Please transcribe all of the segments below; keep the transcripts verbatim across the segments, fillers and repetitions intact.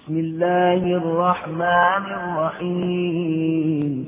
بسم الله الرحمن الرحيم.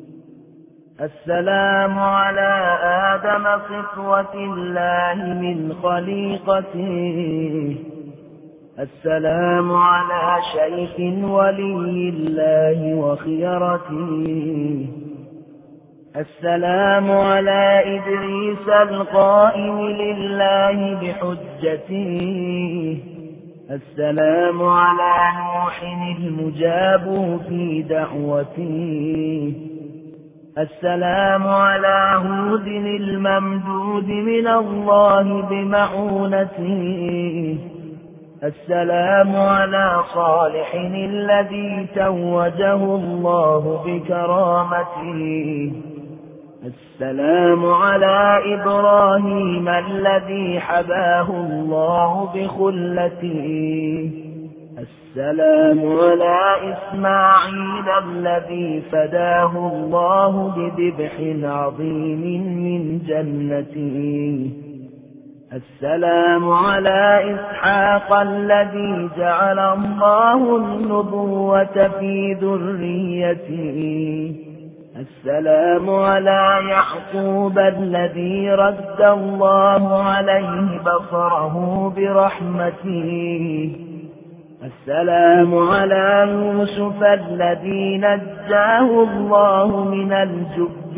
السلام على آدم صفوة الله من خليقته، السلام على شيخ ولي الله وخيرته، السلام على إدريس القائم لله بحجته، السلام على نوح المجاب في دعوته، السلام على هود الممدود من الله بمعونته، السلام على صالح الذي توجه الله بكرامته، السلام على إبراهيم الذي حباه الله بخلته، السلام على إسماعيل الذي فداه الله بذبح عظيم من جنته، السلام على إسحاق الذي جعل الله النبوة في ذريته، السلام على يعقوب الذي رد الله عليه بصره برحمته، السلام على يوسف الذي نجاه الله من الجب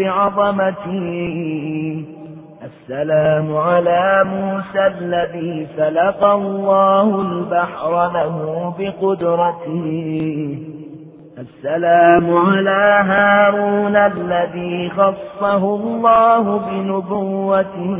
بعظمته، السلام على موسى الذي فلق الله البحر له بقدرته، السلام على هارون الذي خصه الله بنبوته،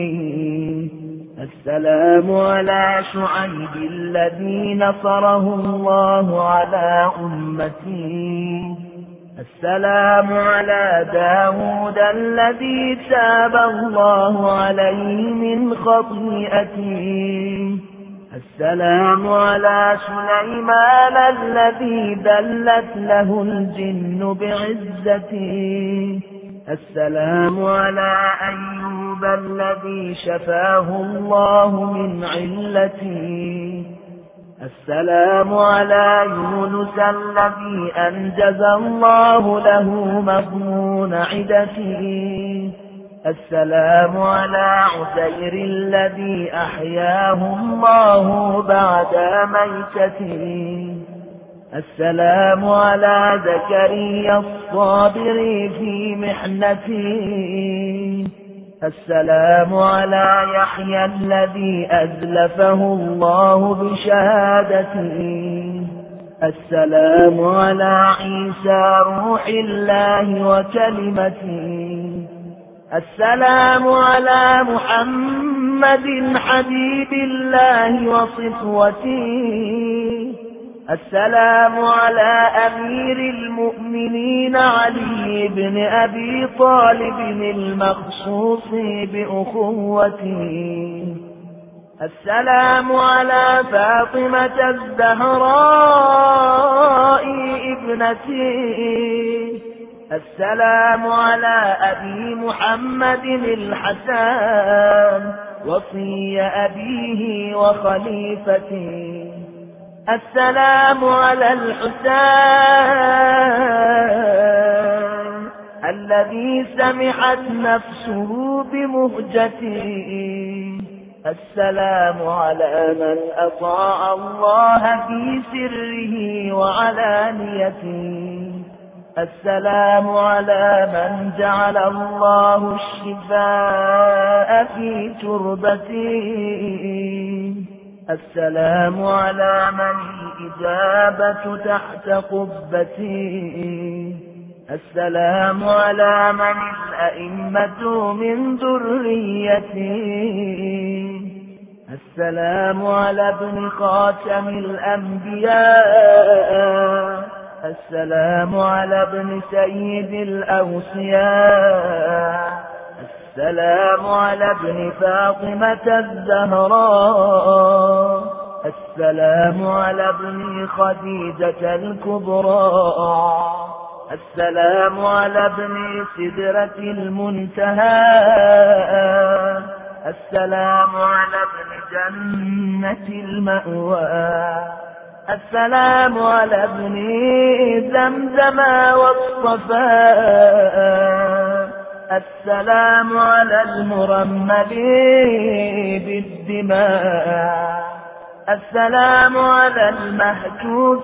السلام على شعيب الذي نصره الله على أمته، السلام على داود الذي تاب الله عليه من خطيئته، السلام على سليمان الذي دلت له الجن بعزته، السلام على أيوب الذي شفاه الله من علته، السلام على يونس الذي أنجز الله له مضمون عدته، السلام على عزير الذي أحياه الله بعد ميتته، السلام على زكريا الصابر في محنته، السلام على يحيى الذي أزلفه الله بشهادته، السلام على عيسى روح الله وكلمته، السلام على محمد حبيب الله وصفوته، السلام على أمير المؤمنين علي بن أبي طالب المخصوص بأخوته، السلام على فاطمة الزهراء ابنته، السلام على أبي محمد الحسن وصي أبيه وخليفته، السلام على الحسين الذي سمحت نفسه بمهجته، السلام على من أطاع الله في سره وعلانيته، السلام على من جعل الله الشفاء في تربته، السلام على من الإجابة تحت قبته، السلام على من الأئمة من ذريته، السلام على ابن خاتم الأنبياء، السلام على ابن سيد الأوصياء، السلام على ابن فاطمة الزهراء، السلام على ابن خديجة الكبرى، السلام على ابن سدرة المنتهى، السلام على ابن جنة المأوى، السلام على ابن زمزم والصفاء، السلام على المرمل بالدماء، السلام على المهتوك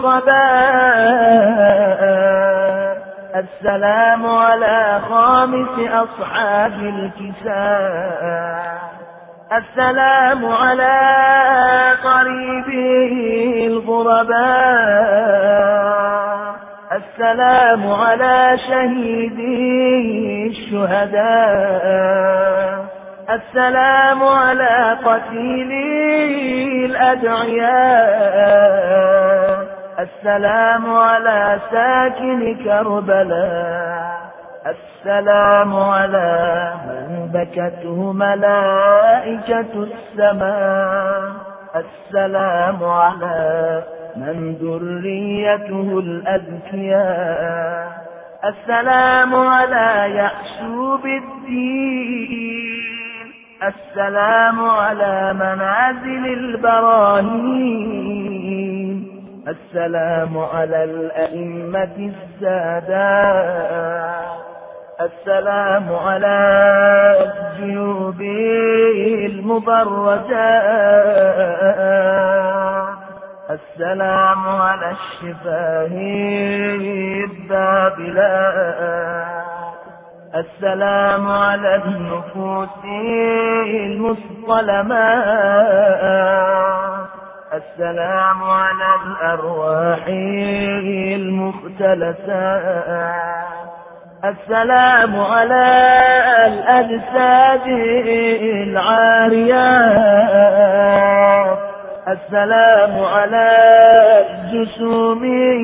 الخباء، السلام على خامس أصحاب الكساء، السلام على قريبه الغرباء، السلام على شهيدي الشهداء، السلام على قتيلي الأدعياء، السلام على ساكن كربلاء، السلام على من بكته ملائكة السماء، السلام على من ذريته الأذكياء، السلام على يعشوب الدين، السلام على منازل البراهين، السلام على الأئمة السادات، السلام على الجيوب المبرجات، السلام على الشفاه الذابلات، السلام على النفوس المصطلمات، السلام على الأرواح المختلسات، السلام على الأجساد العاريات، السلام على الجسوم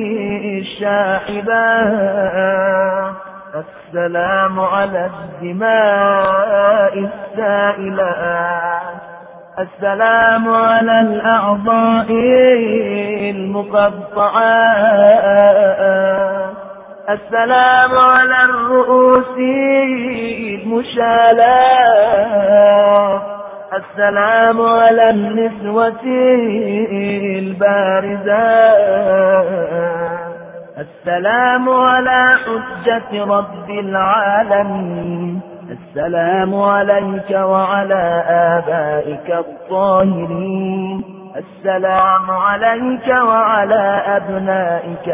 الشاحبات، السلام على الدماء السائلات، السلام على الأعضاء المقطعات، السلام على الرؤوس المشالات، السلام على النسوة البارزات، السلام على حجة رب العالمين، السلام عليك وعلى آبائك الطاهرين، السلام عليك وعلى أبنائك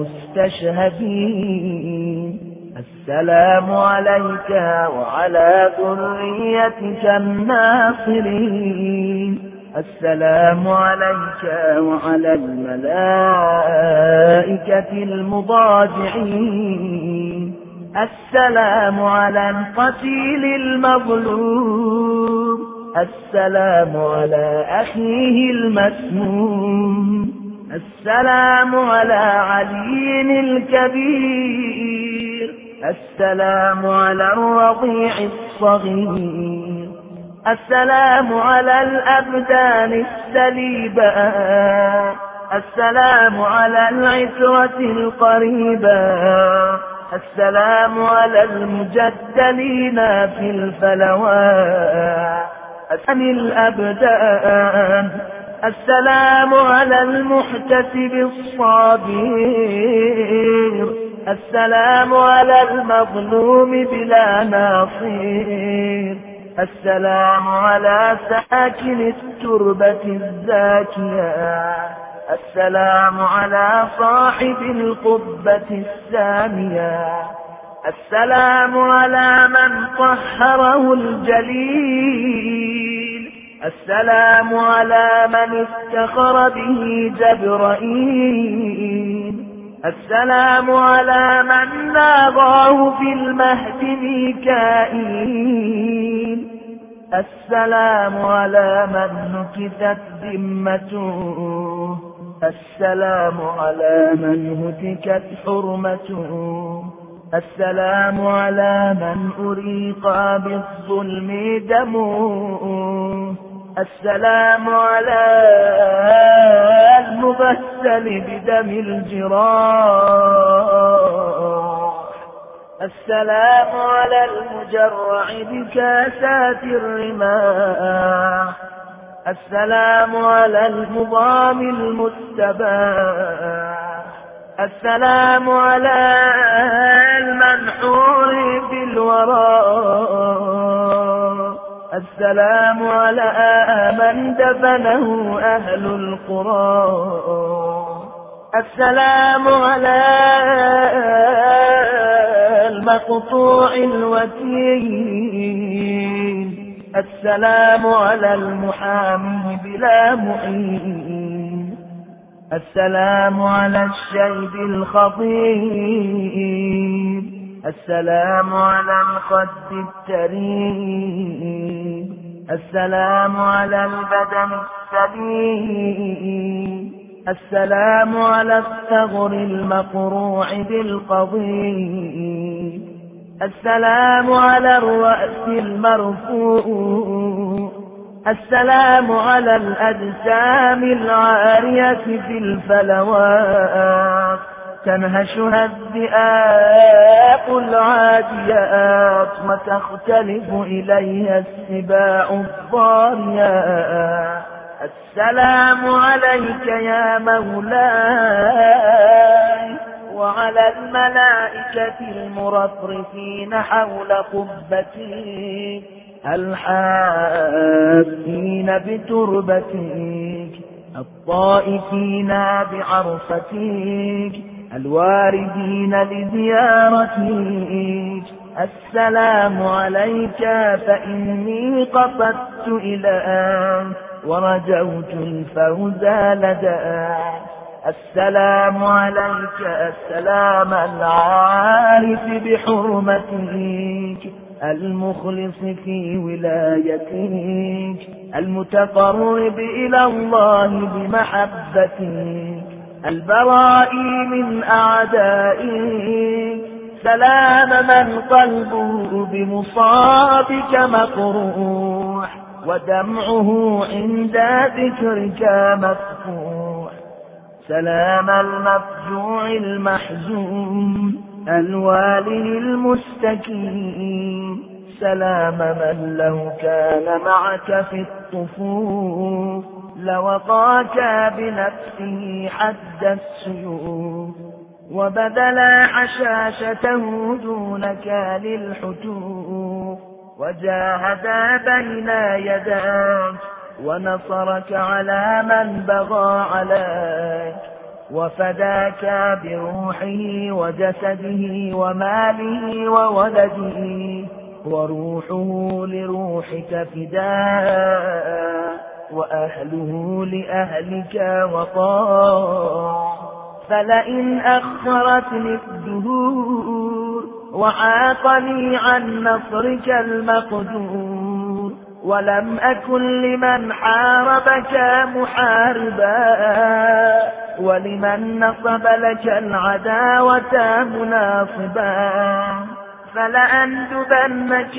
المستشهدين، السلام عليك وعلى ذريتك الناصرين، السلام عليك وعلى الملائكة المضاجعين، السلام على القتيل المظلوم، السلام على أخيه المسموم، السلام على علي الكبير، السلام على الرضيع الصغير، السلام على الأبدان السليبة، السلام على العترة القريبة، السلام على المجدلين في الفلوات عن الأبدان، السلام على المحتسب الصابر، السلام على المظلوم بلا ناصير، السلام على ساكن التربة الزاكية، السلام على صاحب القبة السامية، السلام على من طهره الجليل، السلام على من افتخر به جبرائيل، السلام على من ناغاه في المهد ميكائيل، السلام على من نكثت ذمته، السلام على من هتكت حرمته، السلام على من أريق بالظلم دمه، السلام على المغسل بدم الجراح، السلام على المجرع بكاسات الرماح، السلام على المضام المتبع، السلام على المنحور بالوراء، السلام على من دفنه أهل القرى، السلام على المقطوع الوتين، السلام على المحامي بلا معين، السلام على الشيب الخطيب، السلام على الخد التريب، السلام على البدن السليم، السلام على الثغر المقروع بالقضيب، السلام على الرأس المرفوع، السلام على الأجسام العارية في الفلوات تنهشها الذئاب العاديات وتختلف إليها السباع الضاريات. السلام عليك يا مولاي وعلى الملائكة المرفرفين حول قبتك الحافين بتربتك الطائفين بعرفتك الواردين لزيارتك. السلام عليك فإني قصدت إليك ورجوت الفوز لداك. السلام عليك السلام العارف بحرمتك المخلص في ولايتك المتقرب إلى الله بمحبتك البرائي من أعدائك. سلام من قلبه بمصابك مقروح ودمعه عند ذكرك مفتوح. سلام المفجوع المحزون الوالي المستكين. سلام من لو كان معك في الطفوف لوقاك بنفسه حد السيوف وبذل حشاشته دونك للحتوف وجاهد بين يديك ونصرك على من بغى عليك وفداك بروحه وجسده وماله وولده وروحه لروحك فداء وأهله لأهلك وطاع. فلئن أخرتني الدهور وعاقني عن نصرك المقدور ولم أكن لمن حاربك محاربا ولمن نصب لك العداوة مناصبا فلأندبنك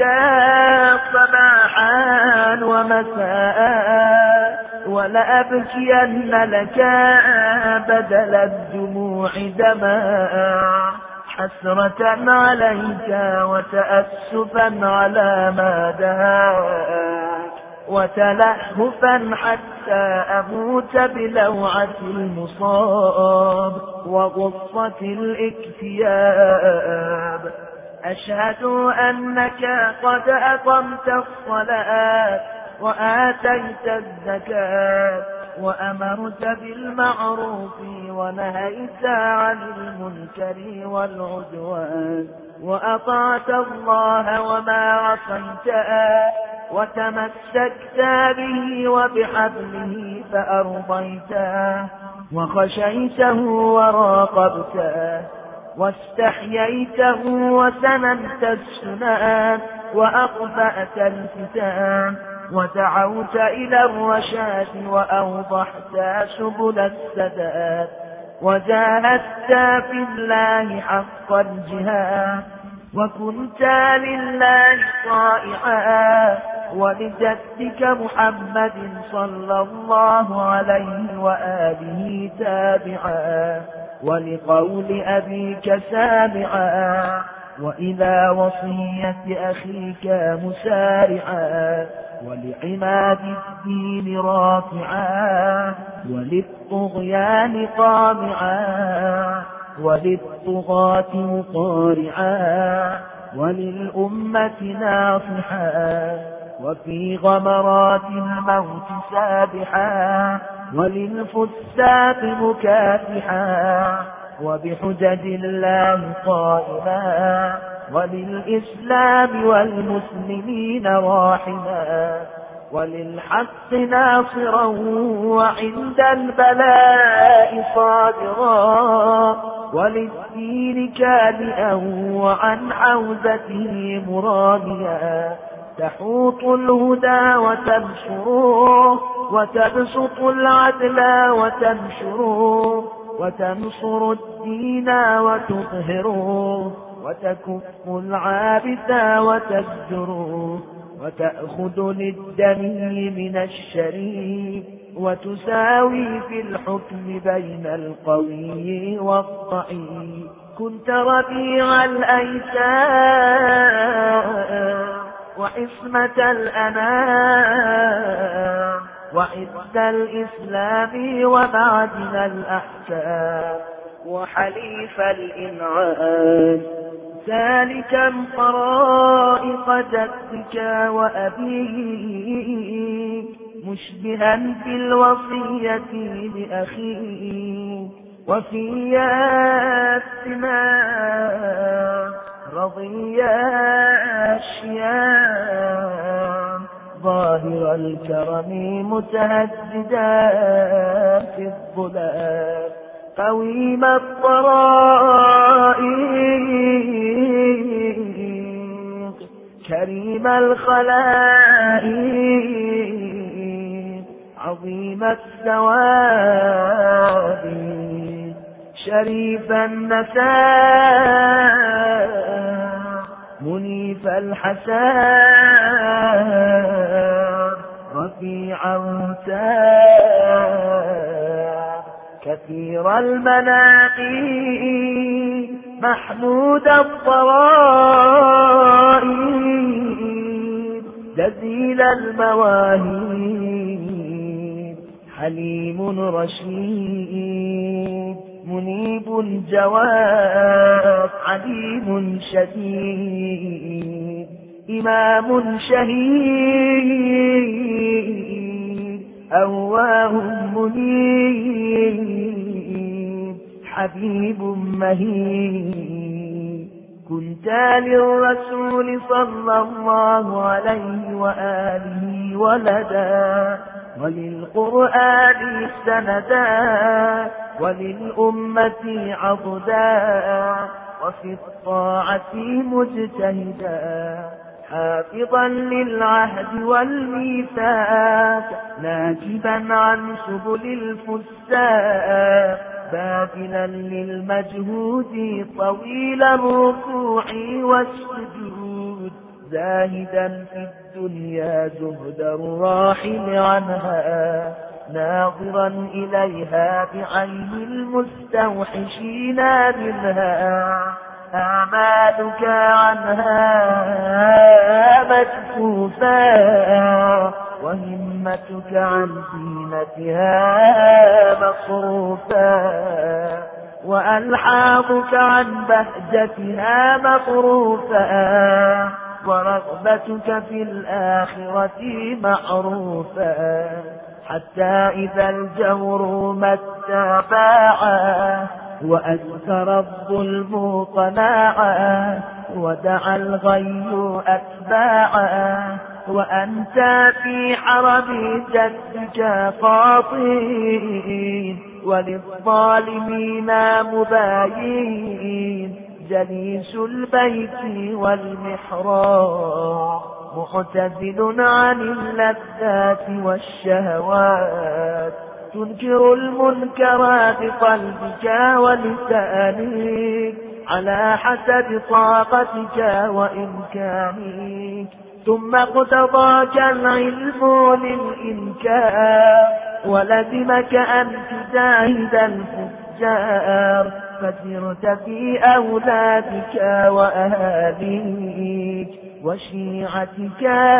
صباحا ومساء ولأبكين لك بدل الدموع دماء حسرة عليك وتأسفا على ما دهاك وتلهفا حتى أموت بلوعة المصاب وغصة الاكتياب. أشهد أنك قد أقمت الصلاة وآتيت الزكاة وأمرت بالمعروف ونهيت عن المنكر والعدوان وأطعت الله وما عصيته وتمسكت به وبحبله فأرضيته وخشيته وراقبته واستحييته وسننت السنان وأقفأت الفتان ودعوت إلى الرشاد وأوضحت سبل السداد وجاهدت في الله حق الجهاد وكنت لله طائعا ولجدك محمد صلى الله عليه وآله تابعا ولقول أبيك سامعا وإلى وصية أخيك مسارعا ولعماد الدين رافعا وللطغيان قامعا وللطغاة مطارعا وللأمة ناصحا وفي غمرات الموت سابحا وللفساق مكافحا وبحجج الله قائما وللإسلام والمسلمين راحما وللحق ناصرا وعند البلاء صابرا وللدين كادئا وعن حوزته مراميا تحوط الهدى وتنشره وتبسط العدل وتنشره وتنصر الدين وتطهره وتكف العابث وتزجره وتأخذ للدني من الشريف وتساوي في الحكم بين القوي والضعيف كنت ربيع الأيتام وعصمة الأنام وعز الإسلام ومعدن الأحكام وحليف الإنعام سالكا طرائق جدك وأبيك مشبها في الوصية لأخيك وفي السماء رضي الشيام ظاهر الكرم متهددا في الظلام قويم الطرائق كريم الخلائق عظيم الثواب شريف النساء منيف الحساب رفيع الرتاب كثير المناقب محمود الضرائب جزيل المواهب حليم رشيد منيب جواد عليم شديد إمام شهيد أواه منيب حبيب مهيب كنت للرسول صلى الله عليه وآله ولدا وللقرآن سندا وللأمة عضدا وفي الطاعة مجتهدا حافظا للعهد والميثاق ناجبا عن سبل الفساق باذلا للمجهود طويل الركوع والسجود زاهدا في الدنيا زهد الراحل عنها ناظرا إليها بعين المستوحشين منها أعمالك عنها مكفوفا وهمتك عن زينتها مصروفا وألحاظك عن بهجتها مصروفا ورغبتك في الآخرة معروفا حتى إذا الجور متابعا وأكثر الظلم قناعا ودعا الغي أتباعا وأنت في حرم جدك خاطين وللظالمين مباين جليس البيت والمحراب معتزل عن اللذات والشهوات تنكر المنكر بقلبك ولسانك على حسب طاقتك وإمكانك ثم اقتضاك العلم للإنكار ولزمك أن تجاهد الفجار فسرت في أولادك وأهاليك وشيعتك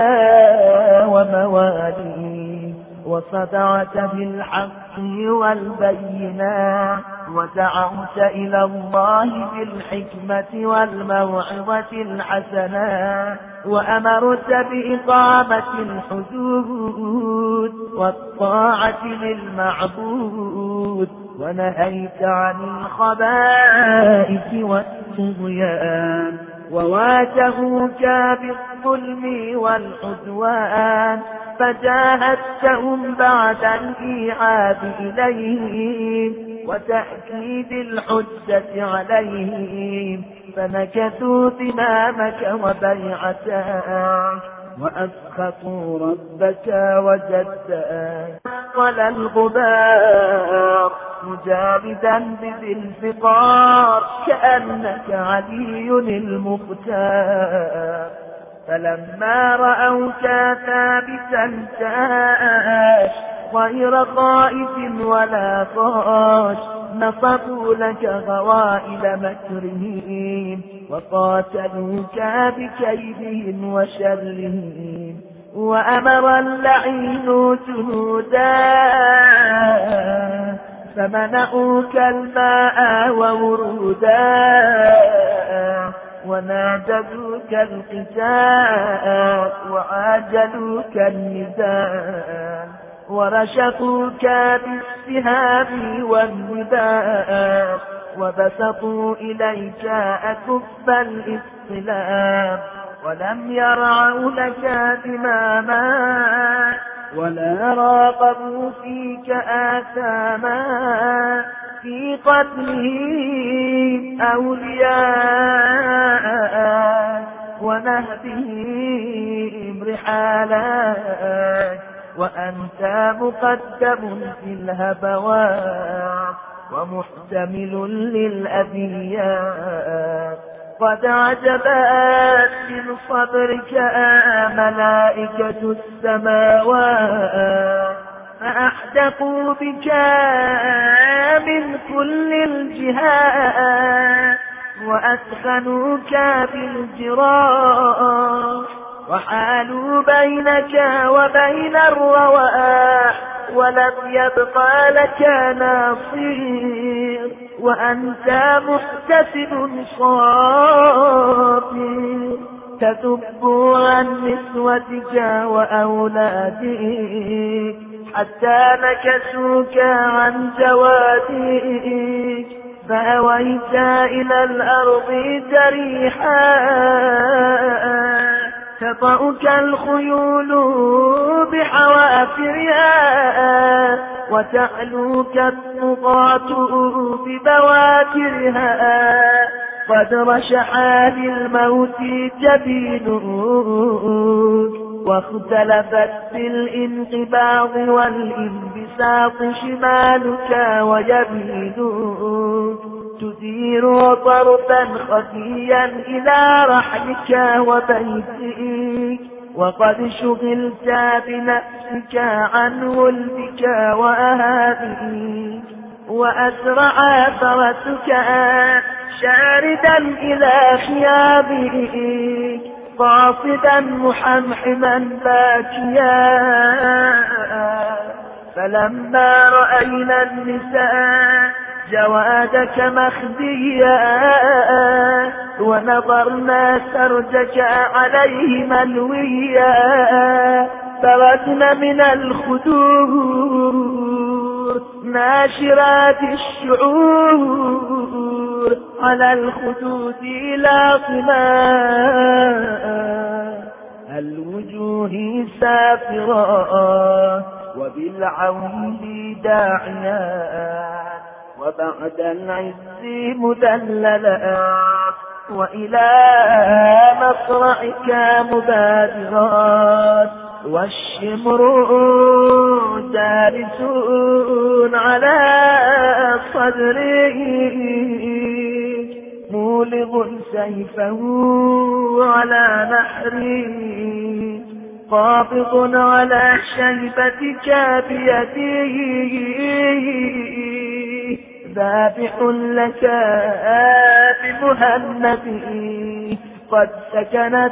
ومواليك، وصدعت بالحق والبينات، ودعوت إلى الله بالحكمة والموعظة الحسنة، وأمرت بإقامة الحدود والطاعة للمعبود، ونهيت عن الخبائث والطغيان، وواجهوك بالظلم والعدوان، فجاهدتهم بعد الإيعاب إليهم وتأكيد الحجة عليهم، فنكثوا ذمامك وبيعتك، وأسخطوا ربك وجدك، ولا الغبار مجالدا بذي الفقار، كأنك علي المختار. فلما رأوك ثابتا جاءش غير خائف ولا طاش، نصبوا لك غوائل مكرهم، وقاتلوك بكيدهم وشرهم، وأمر اللعين جنودا فمنعوك الماء وورودا، ونادبوك القتال وعاجلوك النداء، ورشقوك بالسهام والنداء، وبسطوا إليك أكف الإسلام، ولم يرعوا لك ذماما ولا راقبوا فيك آثاما، في قتلهم أولياء ونهبهم رحالات، وأنت مقدم في الهبوات ومحتمل للأذيات. قد عجبت من صبرك ملائكة السماوات، فأحدقوا بك من كل الجهات، وأسخنوك بالجراح، وحالوا بينك وبين الرواح، ولم يبقى لك ناصير، وأنت محتسب صابر، تذب عن نسوتك وأولادك، حتى نكسوك عن جوادك، فأويت إلى الأرض جريحا، تطأك الخيول بحوافرها، وتعلوك الطغاة ببواترها، قد رشح للموت جبينك، واختلفت في الانقباض والانبساط شمالك ويمينك، تدير طرفا خفيا إلى رحلك وبيتك، وقد شغلت بنفسك عن ولدك وأهابك، وأسرع فرسك شاردا إلى خيابك، قاصدا محمحما باكيا. فلما رأينا النساء جوادك مخديا، ونظرنا سرجك عليه ملويا، بردن من الخدور ناشرات الشعور، على الخدود لاطماء، الوجوه سافرا وبالعون داعيات، وبعد العز مذللات، وإلى مصرعك مبادرات، والشمر جالسون على صدره، مولغ سيفه على نحره، قابض على شيبتك بيده، ذابح لك بمهنته، قد سكنت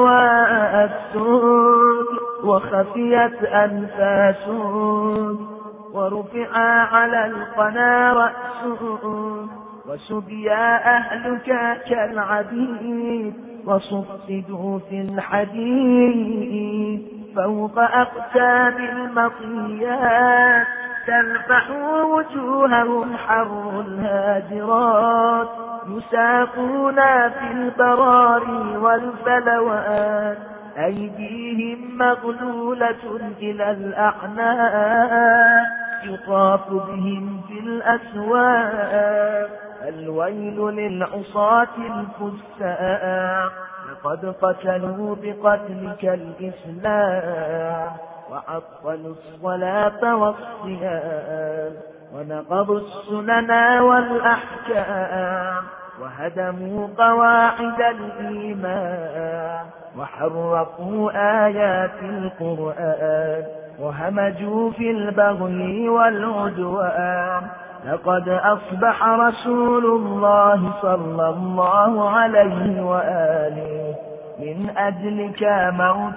حواسك وخفيت أنفاسك ورفع على القنا رأسك وسبيا أهلك كالعبيد وصفدوا في الحديد فوق أقتاب المطيات تلفح وجوههم حر الهاجرات يساقون في البراري والفلوات أيديهم مغلولة إلى الأعناق يطاف بهم في الأسواق الويل للعصاة الفساق لقد قتلوا بقتلك الإسلام وعطلوا الصلاة والصيام ونقضوا السنن والأحكام وهدموا قواعد الإيمان وحرفوا آيات القرآن وهمجوا في البغي والعدوان لقد أصبح رسول الله صلى الله عليه وآله من أجلك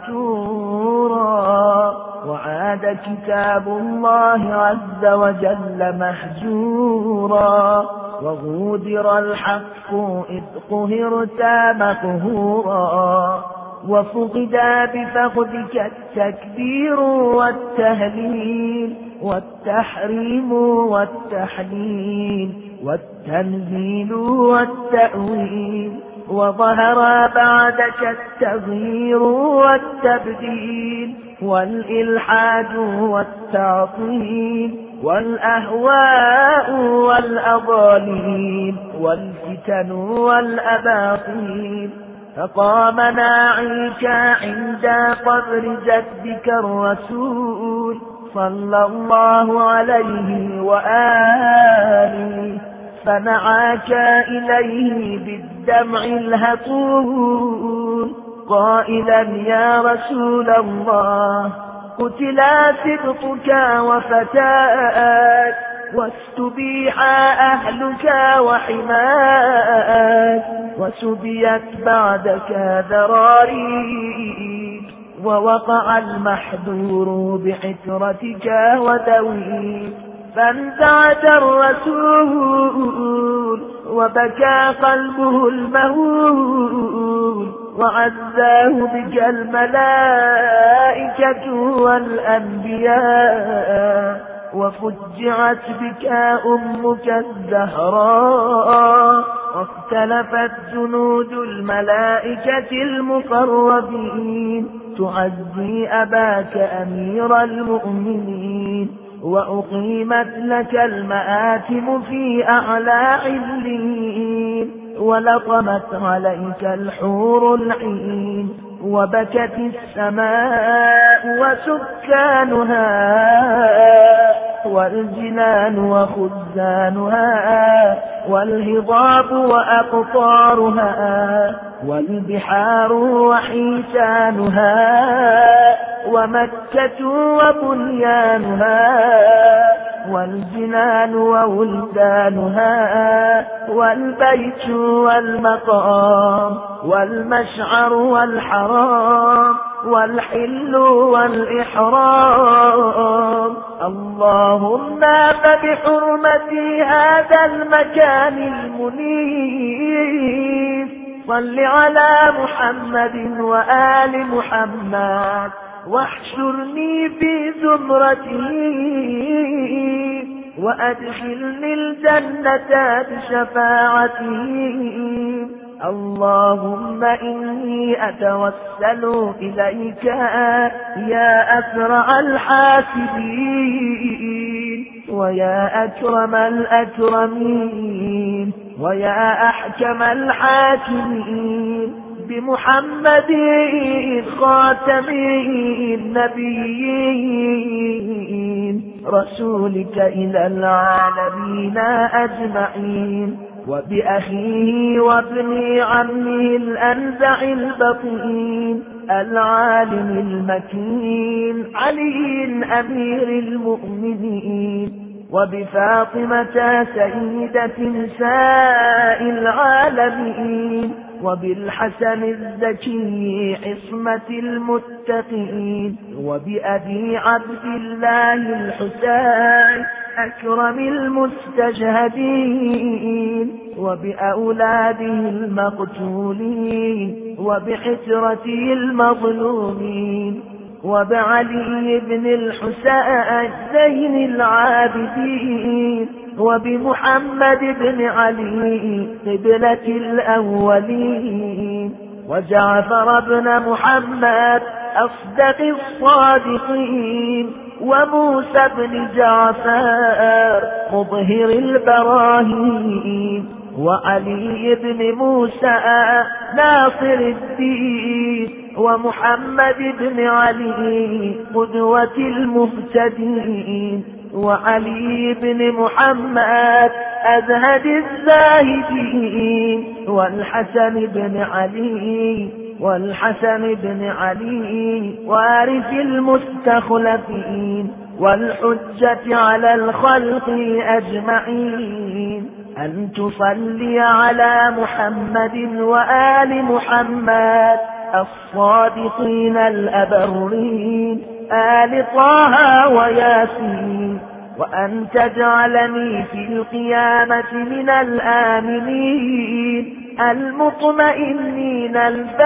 موتورا وعاد كتاب الله عز وجل مهجورا وغودر الحق إذ قهرت مقهورا وفقدا بفقدك التكبير والتهليل والتحريم والتحليل والتنزيل والتأويل وظهر بعدك التغيير والتبديل والإلحاد والتعطيل والأهواء والأضاليل والفتن والأباطيل فقام ناعيك عند قبر جدك الرسول صلى الله عليه وآله فنعاك إليه بالدمع الهطول قائلا يا رسول الله قتلا سبطك وفتاك واستبيح أهلك وحماك وسبيت بعدك ذراريك ووقع المحذور بعثرتك ودويك فانزعج الرسول وبكى قلبه المهول وعزاه بك الملائكة والأنبياء وفجعت بك أمك الزهراء واختلفت جنود الملائكة المقربين تعزي أباك أمير المؤمنين وأقيمت لك المآتم في أعلى عليين ولطمت عليك الحور العين وبكت السماء وسكانها والجنان وخزانها والهضاب وأقطارها والبحار وحيتانها ومكة وبنيانها والجنان وولدانها والبيت والمقام والمشعر والحرام والحل والإحرام اللهم فبحرمة هذا المكان المنيف صل على محمد وآل محمد واحشرني في زمرته وأدخلني الجنة بشفاعته اللهم إني أتوسل إليك يا أسرع الحاسبين ويا أكرم الأكرمين ويا أحكم الحاكمين بمحمد خاتم النبيين رسولك إلى العالمين أجمعين وبأخيه وابن عمه الأنزع البطين العالم المكين علي أمير المؤمنين وبفاطمة سيدة نساء العالمين وبالحسن الزكي عصمة المتقين، وبأبي عبد الله الحسين أكرم المستشهدين، وبأولاده المقتولين، وبحجرته المظلومين، وبعلي بن الحسين زين العابدين، وبمحمد بن علي قبلة الأولين، وجعفر بن محمد أصدق الصادقين، وموسى بن جعفر مظهر البراهين، وعلي بن موسى ناصر الدين، ومحمد بن علي قدوة المهتدين، وعلي بن محمد أزهد الزاهدين، والحسن بن علي والحسن بن علي وارث المستخلفين، والحجة على الخلق أجمعين، أن تصلي على محمد وآل محمد الصادقين الأبرين، آل طه وياسين، وأن تجعلني في القيامة من الآمنين المطمئنين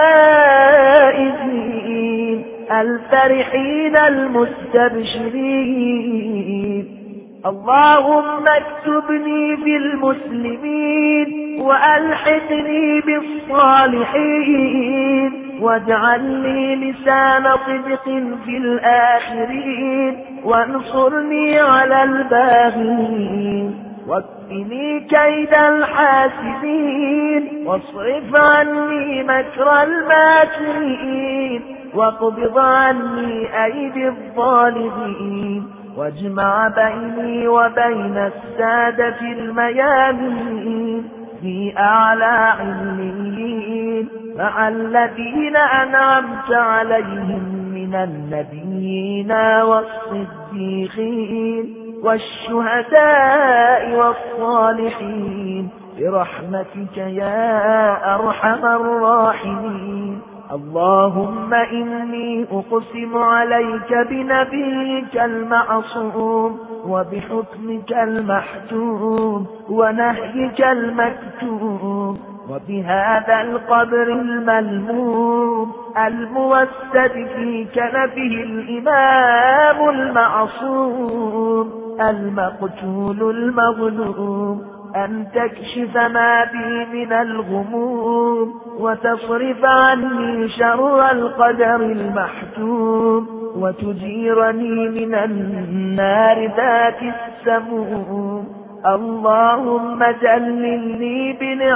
الفائزين الفرحين المستبشرين. اللهم اكتبني بالمسلمين وألحقني بالصالحين، واجعل لي لسان صدق في الآخرين، وانصرني على الباغين، واكفني كيد الحاسدين، واصرف عني مكر الماكرين، واقبض عني أيدي الظالمين، واجمع بيني وبين السادة الميامين في أعلى عليين مع الذين أنعمت عليهم من النبيين والصديقين والشهداء والصالحين برحمتك يا أرحم الراحمين. اللهم إني أقسم عليك بنبيك المعصوم، وبحكمك المحتوم، ونهيك المكتوم، وبهذا القبر الملموم الموسد في كنفه الإمام المعصوم المقتول المظلوم، أن تكشف ما بي من الغموم، وتصرف عني شر القدر المحتوم، وتجيرني من النار ذات السموم. اللهم جللني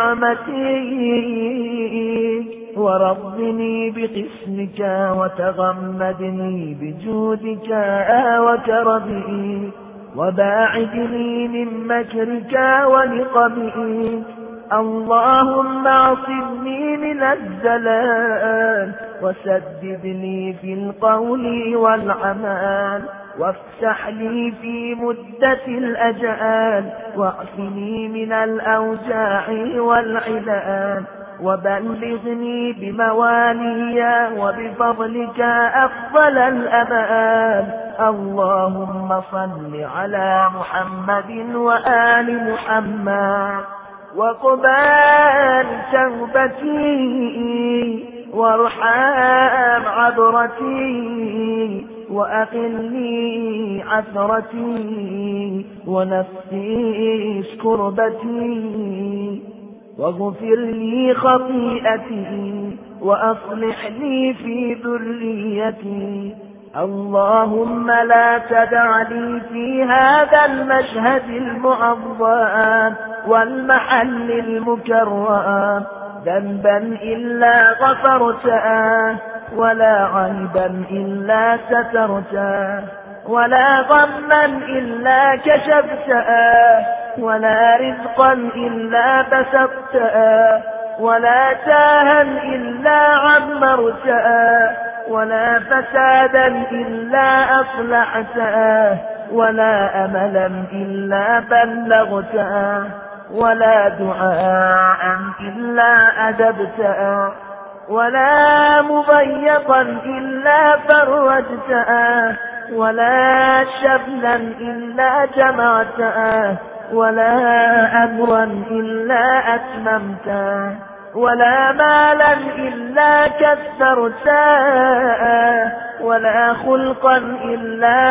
بنعمتك، ورضني بقسمك، وتغمدني بجودك وكرمك، وباعدني من مكرك ونقمك. اللهم اعصمني من الزلال، وسددني في القول والعمل، وافتح لي في مدة الأجال، واعفني من الأوجاع والعلال، وبلغني بموالي وبفضلك أفضل الأمال. اللهم صل على محمد وآل محمد، وقبال توبتي، وارحم عبرتي، وأقلني عثرتي، ونفس كربتي، واغفر لي خطيئتي، وأصلح لي في ذريتي. اللهم لا تدع لي في هذا المشهد المعظم والمحل المكرم ذنبا إلا غفرته، ولا عيبا إلا سترته، ولا غما إلا كشفته، ولا رزقا إلا بسطته، ولا تاها إلا عمرته، ولا فسادا إلا أصلحته، ولا أملا إلا بلغته. ولا دعاء إلا أدبته، ولا مضيقا إلا فرجته، ولا شبلا إلا جمعته، ولا أمرا إلا أتممته، ولا مالا إلا كثرته، ولا خلقا إلا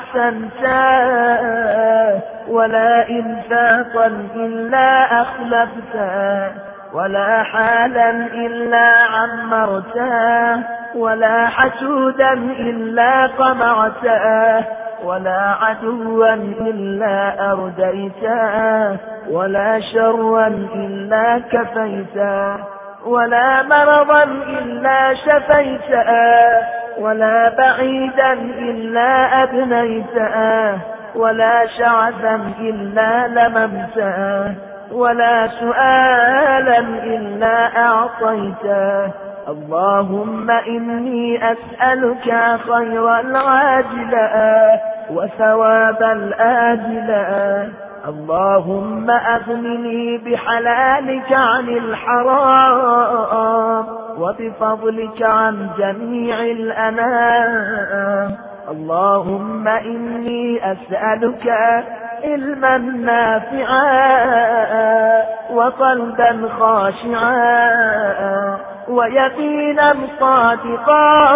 حسنته، ولا إنفاقا إلا أخلفته، ولا حالا إلا عمرته، ولا حسودا إلا قمعته، ولا عدوا إلا أرديته، ولا شرا إلا كفيته، ولا مرضا إلا شفيته، ولا بعيدا إلا أبنيته، ولا شعثا إلا لممته، ولا سؤالا إلا أعطيته. اللهم إني أسألك خير العاجل وثواب الآجل. اللهم أغنني بحلالك عن الحرام وبفضلك عن جميع الأنام. اللهم إني أسألك علما نافعا وقلبا خاشعا ويقينا صادقا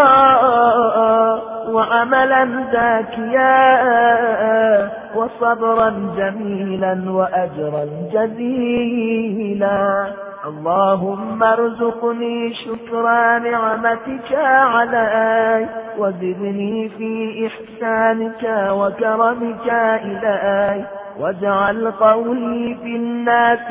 وعملا زاكيا وصبرا جميلا وأجرا جزيلا. اللهم ارزقني شكر نعمتك علي وزدني في إحسانك وكرمك إلي، واجعل قولي في الناس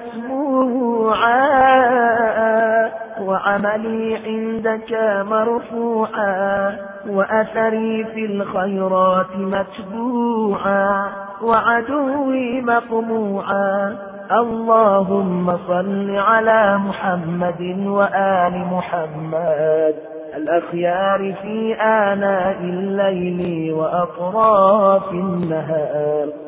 مسموعا وعملي عندك مرفوعا وأثري في الخيرات متبوعا وعدوي مقموعا. اللهم صل على محمد وآل محمد الأخيار في آناء الليل وأطراف النهار.